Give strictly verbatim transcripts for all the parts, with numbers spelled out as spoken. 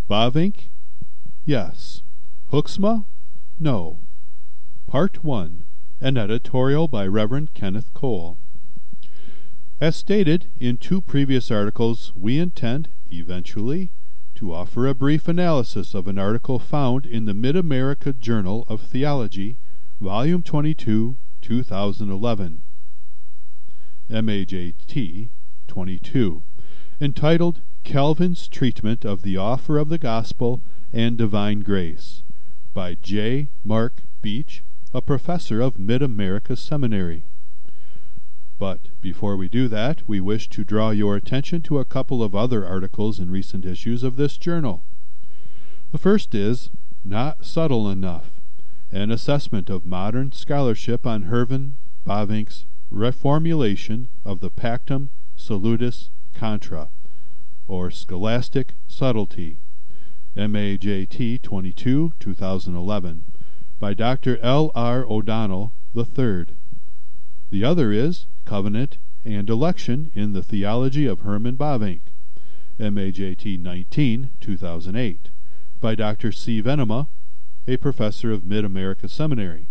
Bavinck? Yes. Hoeksema? No. Part one. An editorial by Reverend Kenneth Cole. As stated in two previous articles, we intend, eventually, to offer a brief analysis of an article found in the Mid-America Journal of Theology, Volume twenty-two, two thousand eleven, M A J T twenty-two, entitled Calvin's Treatment of the Offer of the Gospel and Divine Grace, by J. Mark Beach, a professor of Mid-America Seminary. But before we do that, we wish to draw your attention to a couple of other articles in recent issues of this journal. The first is Not Subtle Enough, an assessment of modern scholarship on Herman Bavinck's reformulation of the Pactum Salutis Contra, or Scholastic Subtlety, M A J T twenty-two, two thousand eleven, by Doctor L R O'Donnell the third. The other is Covenant and Election in the Theology of Herman Bavinck, M A J T nineteen, two thousand eight, by Doctor C. Venema, a professor of Mid-America Seminary.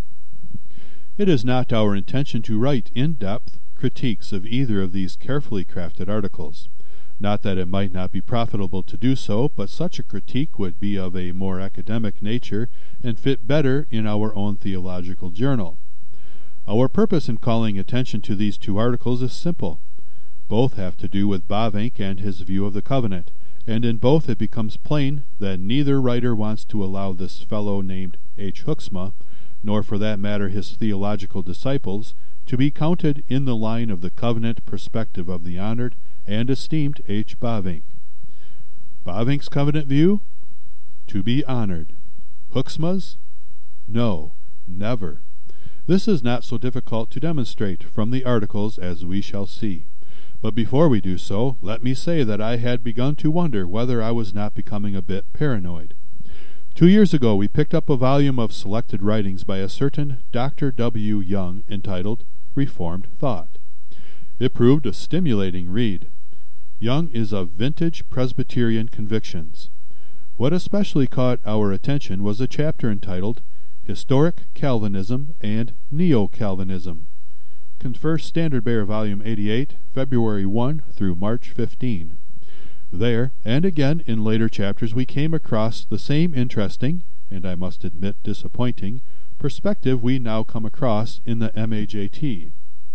It is not our intention to write in-depth critiques of either of these carefully crafted articles. Not that it might not be profitable to do so, but such a critique would be of a more academic nature and fit better in our own theological journal. Our purpose in calling attention to these two articles is simple. Both have to do with Bavinck and his view of the covenant, and in both it becomes plain that neither writer wants to allow this fellow named H. Hoeksema, nor for that matter his theological disciples, to be counted in the line of the covenant perspective of the honored and esteemed H. Bavinck. Bavinck's covenant view? To be honored. Hoeksema's? No, never. This is not so difficult to demonstrate from the articles, as we shall see. But before we do so, let me say that I had begun to wonder whether I was not becoming a bit paranoid. Two years ago we picked up a volume of selected writings by a certain Doctor W. Young entitled Reformed Thought. It proved a stimulating read. Young is of vintage Presbyterian convictions. What especially caught our attention was a chapter entitled Historic Calvinism and Neo-Calvinism. Converse Standard Bearer, Volume eighty-eight, February first through March fifteenth. There, and again in later chapters, we came across the same interesting, and I must admit disappointing, perspective we now come across in the M A J T.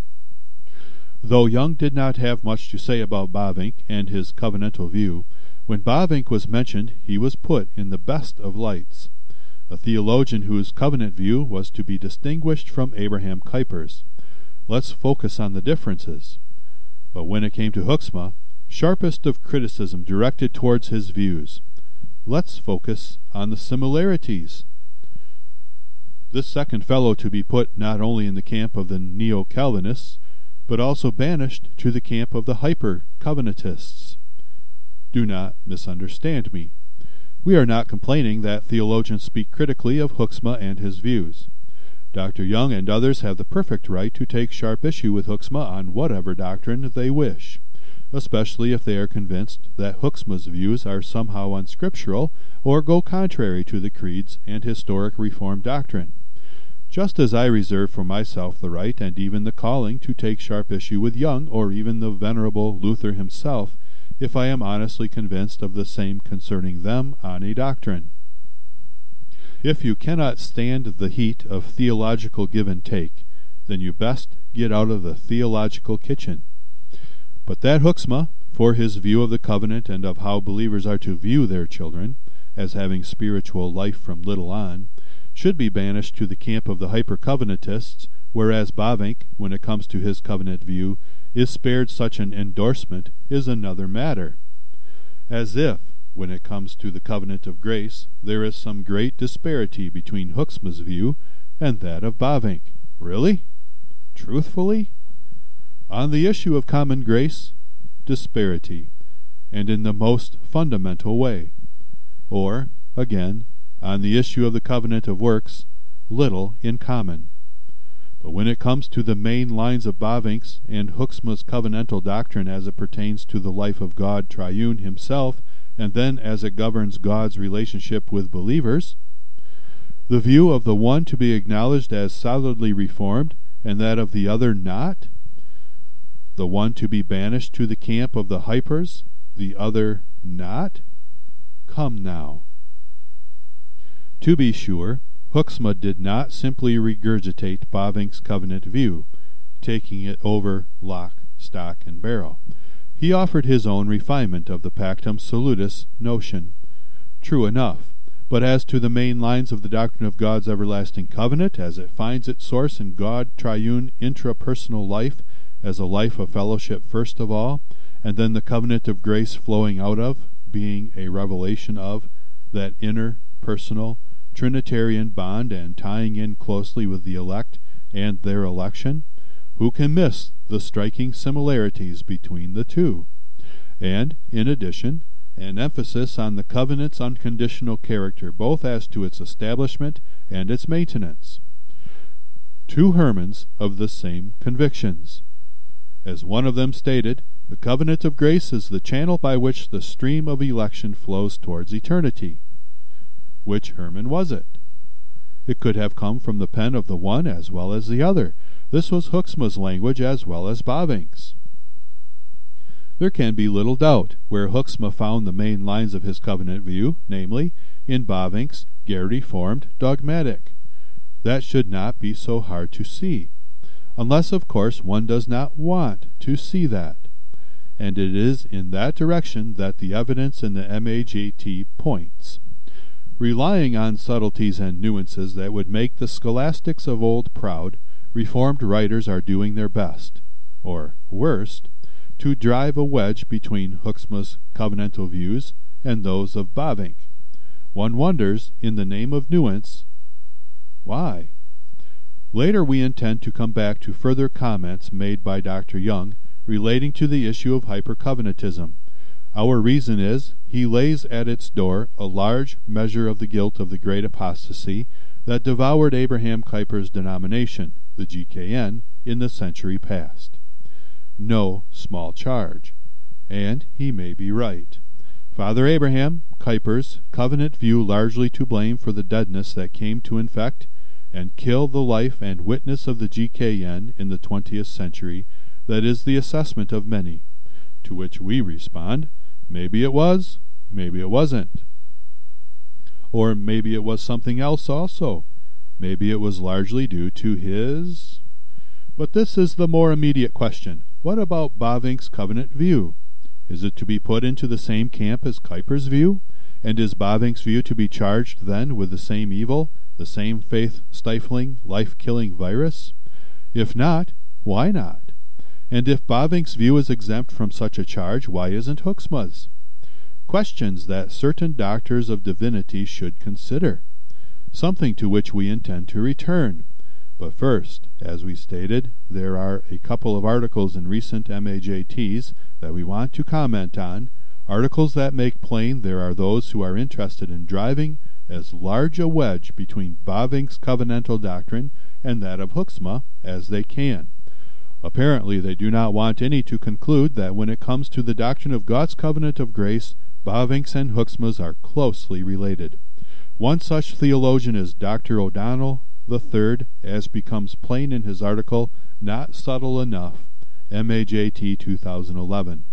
Though Young did not have much to say about Bavinck and his covenantal view, when Bavinck was mentioned he was put in the best of lights. A theologian whose covenant view was to be distinguished from Abraham Kuyper's. Let's focus on the differences. But when it came to Hoeksema, sharpest of criticism directed towards his views, let's focus on the similarities. This second fellow to be put not only in the camp of the Neo-Calvinists, but also banished to the camp of the Hyper-Covenantists. Do not misunderstand me. We are not complaining that theologians speak critically of Hoeksema and his views. Doctor Young and others have the perfect right to take sharp issue with Hoeksema on whatever doctrine they wish, especially if they are convinced that Hoeksema's views are somehow unscriptural or go contrary to the creeds and historic Reformed doctrine. Just as I reserve for myself the right and even the calling to take sharp issue with Young or even the venerable Luther himself, if I am honestly convinced of the same concerning them on a doctrine. If you cannot stand the heat of theological give and take, then you best get out of the theological kitchen. But that Hoeksema, for his view of the covenant and of how believers are to view their children, as having spiritual life from little on, should be banished to the camp of the Hyper-Covenantists, whereas Bavinck, when it comes to his covenant view, is spared such an endorsement, is another matter. As if, when it comes to the covenant of grace, there is some great disparity between Hoeksema's view and that of Bavinck. Really? Truthfully? On the issue of common grace, disparity, and in the most fundamental way. Or, again, on the issue of the covenant of works, little in common. But when it comes to the main lines of Bavinck's and Hoeksema's covenantal doctrine as it pertains to the life of God Triune himself and then as it governs God's relationship with believers. The view of the one to be acknowledged as solidly reformed, and that of the other not. The one to be banished to the camp of the hypers, the other not. Come now. To be sure, Hoeksma did not simply regurgitate Bavinck's covenant view, taking it over lock, stock, and barrel. He offered his own refinement of the Pactum Salutis notion. True enough, but as to the main lines of the doctrine of God's everlasting covenant, as it finds its source in God triune intrapersonal life, as a life of fellowship first of all, and then the covenant of grace flowing out of, being a revelation of, that inner, personal, Trinitarian bond and tying in closely with the elect and their election, who can miss the striking similarities between the two? And, in addition, an emphasis on the covenant's unconditional character, both as to its establishment and its maintenance. Two Hermans of the same convictions. As one of them stated, the covenant of grace is the channel by which the stream of election flows towards eternity. Which Herman was it? It could have come from the pen of the one as well as the other. This was Hoeksma's language as well as Bavinck's. There can be little doubt where Hoeksma found the main lines of his covenant view, namely, in Bavinck's Gare-Reformed dogmatic. That should not be so hard to see, unless, of course, one does not want to see that. And it is in that direction that the evidence in the M A J T points. Relying on subtleties and nuances that would make the scholastics of old proud, Reformed writers are doing their best, or worst, to drive a wedge between Hoeksma's covenantal views and those of Bavinck. One wonders, in the name of nuance, why? Later we intend to come back to further comments made by Doctor Young relating to the issue of hypercovenantism. Our reason is, he lays at its door a large measure of the guilt of the great apostasy that devoured Abraham Kuyper's denomination, the G K N, in the century past. No small charge, and he may be right. Father Abraham Kuyper's covenant view largely to blame for the deadness that came to infect and kill the life and witness of the G K N in the twentieth century, that is the assessment of many, to which we respond, maybe it was, maybe it wasn't. Or maybe it was something else also. Maybe it was largely due to his... But this is the more immediate question. What about Bavinck's covenant view? Is it to be put into the same camp as Kuyper's view? And is Bavinck's view to be charged then with the same evil, the same faith-stifling, life-killing virus? If not, why not? And if Bavinck's view is exempt from such a charge, why isn't Hoeksma's? Questions that certain doctors of divinity should consider, something to which we intend to return. But first, as we stated, there are a couple of articles in recent M A J Ts that we want to comment on, articles that make plain there are those who are interested in driving as large a wedge between Bavinck's covenantal doctrine and that of Hoeksma as they can. Apparently they do not want any to conclude that when it comes to the doctrine of God's covenant of grace, Bavinck's and Hoeksma's are closely related. One such theologian is Doctor O'Donnell the third, as becomes plain in his article, Not Subtle Enough, M A J T two thousand eleven.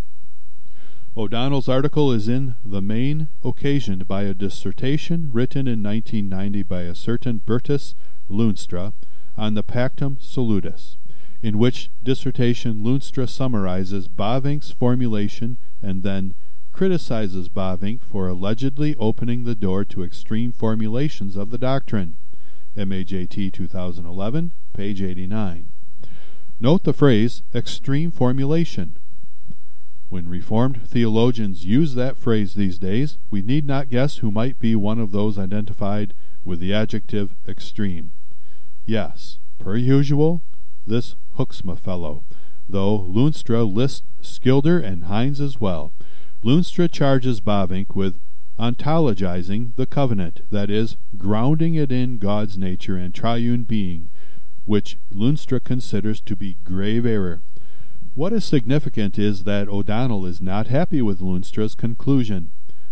O'Donnell's article is in the main occasioned by a dissertation written in nineteen ninety by a certain Bertus Luenstra on the Pactum Salutis, in which dissertation Luenstra summarizes Bavinck's formulation and then criticizes Bavinck for allegedly opening the door to extreme formulations of the doctrine. M A J T two thousand eleven, page eighty-nine. Note the phrase, extreme formulation. When Reformed theologians use that phrase these days, we need not guess who might be one of those identified with the adjective extreme. Yes, per usual, this Hoeksma fellow, though Luenstra lists Skilder and Hines as well. Luenstra charges Bavinck with ontologizing the covenant, that is, grounding it in God's nature and triune being, which Luenstra considers to be grave error. What is significant is that O'Donnell is not happy with Luenstra's conclusion.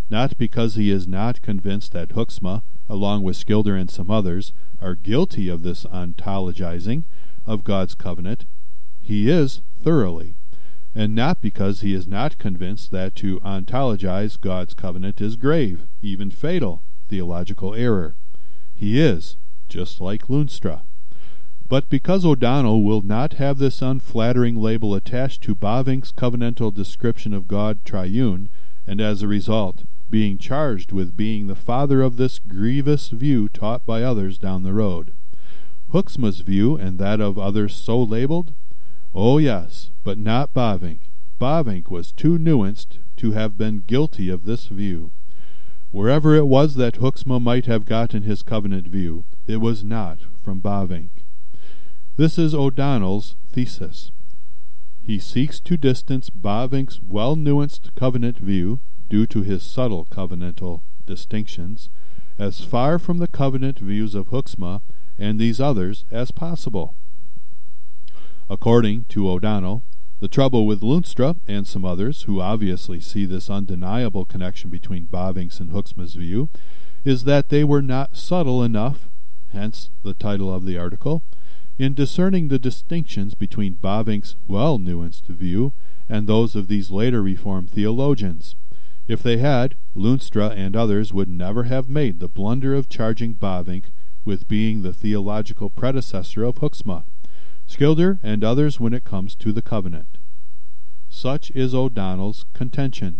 not because he is not convinced that Hoeksema, along with Schilder and some others, are guilty of this ontologizing of God's covenant. He is thoroughly, and not because he is not convinced that to ontologize God's covenant is grave, even fatal, theological error. He is, just like Loonstra. But because O'Donnell will not have this unflattering label attached to Bavinck's covenantal description of God triune, and as a result, being charged with being the father of this grievous view taught by others down the road. Hoeksema's view and that of others so labeled? Oh yes, but not Bavinck. Bavinck was too nuanced to have been guilty of this view. Wherever it was that Hoeksema might have gotten his covenant view, it was not from Bavinck. This is O'Donnell's thesis. He seeks to distance Bavinck's well-nuanced covenant view, due to his subtle covenantal distinctions, as far from the covenant views of Hoeksema and these others as possible. According to O'Donnell, the trouble with Loonstra and some others, who obviously see this undeniable connection between Bavinck's and Hoeksema's view, is that they were not subtle enough, hence the title of the article, in discerning the distinctions between Bavinck's well-nuanced view and those of these later Reformed theologians. If they had, Loonstra and others would never have made the blunder of charging Bavinck with being the theological predecessor of Hoeksema, Schilder and others when it comes to the covenant. Such is O'Donnell's contention.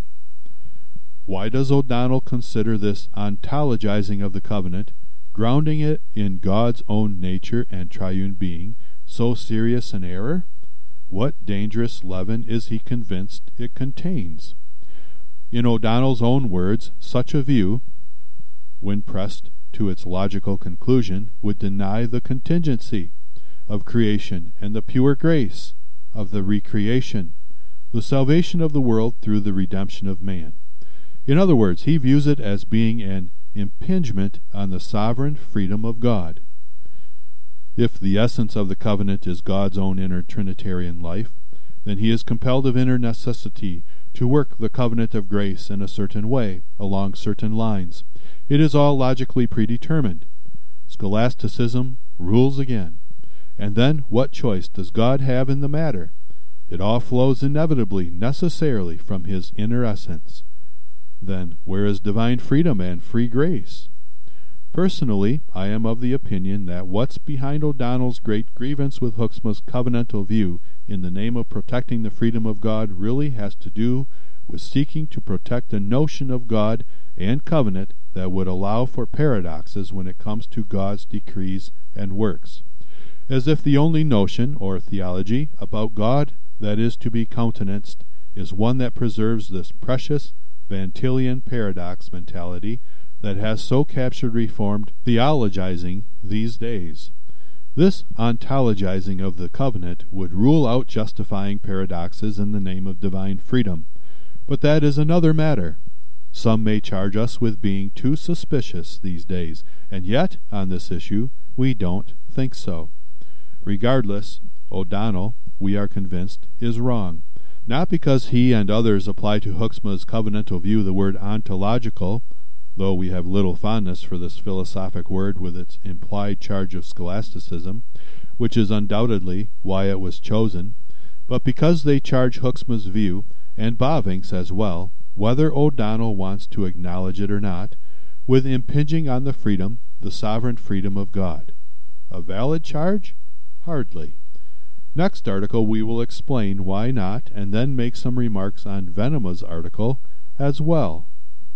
Why does O'Donnell consider this ontologizing of the covenant, grounding it in God's own nature and triune being, so serious an error? What dangerous leaven is he convinced it contains? In O'Donnell's own words, such a view, when pressed to its logical conclusion, would deny the contingency of creation and the pure grace of the recreation, the salvation of the world through the redemption of man. In other words, he views it as being an impingement on the sovereign freedom of God. If the essence of the covenant is God's own inner Trinitarian life, then he is compelled of inner necessity to work the covenant of grace in a certain way, along certain lines. It is all logically predetermined. Scholasticism rules again. And then what choice does God have in the matter? It all flows inevitably, necessarily, from his inner essence. Then where is divine freedom and free grace? Personally, I am of the opinion that what's behind O'Donnell's great grievance with Hoeksema's covenantal view in the name of protecting the freedom of God really has to do with seeking to protect a notion of God and covenant that would allow for paradoxes when it comes to God's decrees and works. As if the only notion, or theology, about God that is to be countenanced is one that preserves this precious Van Tillian paradox mentality that has so captured Reformed theologizing these days. This ontologizing of the covenant would rule out justifying paradoxes in the name of divine freedom. But that is another matter. Some may charge us with being too suspicious these days, and yet, on this issue, we don't think so. Regardless, O'Donnell, we are convinced, is wrong. Not because he and others apply to Hoeksema's covenantal view the word ontological, though we have little fondness for this philosophic word with its implied charge of scholasticism, which is undoubtedly why it was chosen, but because they charge Hoeksema's view, and Bavinck's as well, whether O'Donnell wants to acknowledge it or not, with impinging on the freedom, the sovereign freedom of God. A valid charge? Hardly. Next article we will explain why not, and then make some remarks on Venema's article as well.